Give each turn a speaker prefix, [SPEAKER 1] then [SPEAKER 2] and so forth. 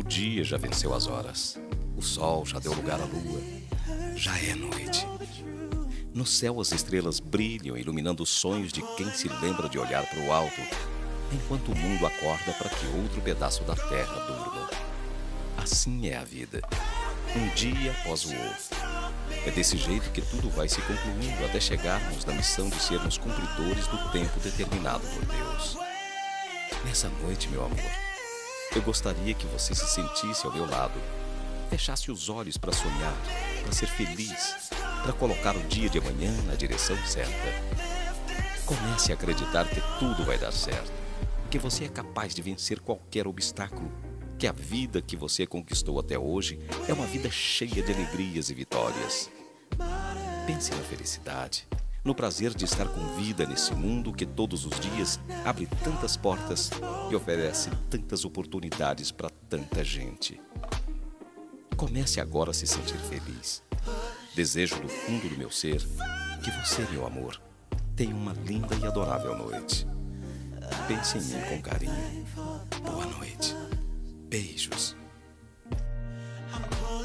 [SPEAKER 1] dia já venceu as horas. O sol já deu lugar à lua. Já é noite. No céu as estrelas brilham, iluminando os sonhos de quem se lembra de olhar para o alto, enquanto o mundo acorda para que outro pedaço da terra durma. Assim é a vida, um dia após o outro. É desse jeito que tudo vai se concluindo até chegarmos na missão de sermos cumpridores do tempo determinado por Deus. Nessa noite, meu amor, eu gostaria que você se sentisse ao meu lado, fechasse os olhos para sonhar, para ser feliz, para colocar o dia de amanhã na direção certa. Comece a acreditar que tudo vai dar certo, que você é capaz de vencer qualquer obstáculo, que a vida que você conquistou até hoje é uma vida cheia de alegrias e vitórias. Pense na felicidade, no prazer de estar com vida nesse mundo que todos os dias abre tantas portas e oferece tantas oportunidades para tanta gente. Comece agora a se sentir feliz. Desejo do fundo do meu ser que você, meu amor, tenha uma linda e adorável noite. Pense em mim com carinho. Boa noite. Beijos.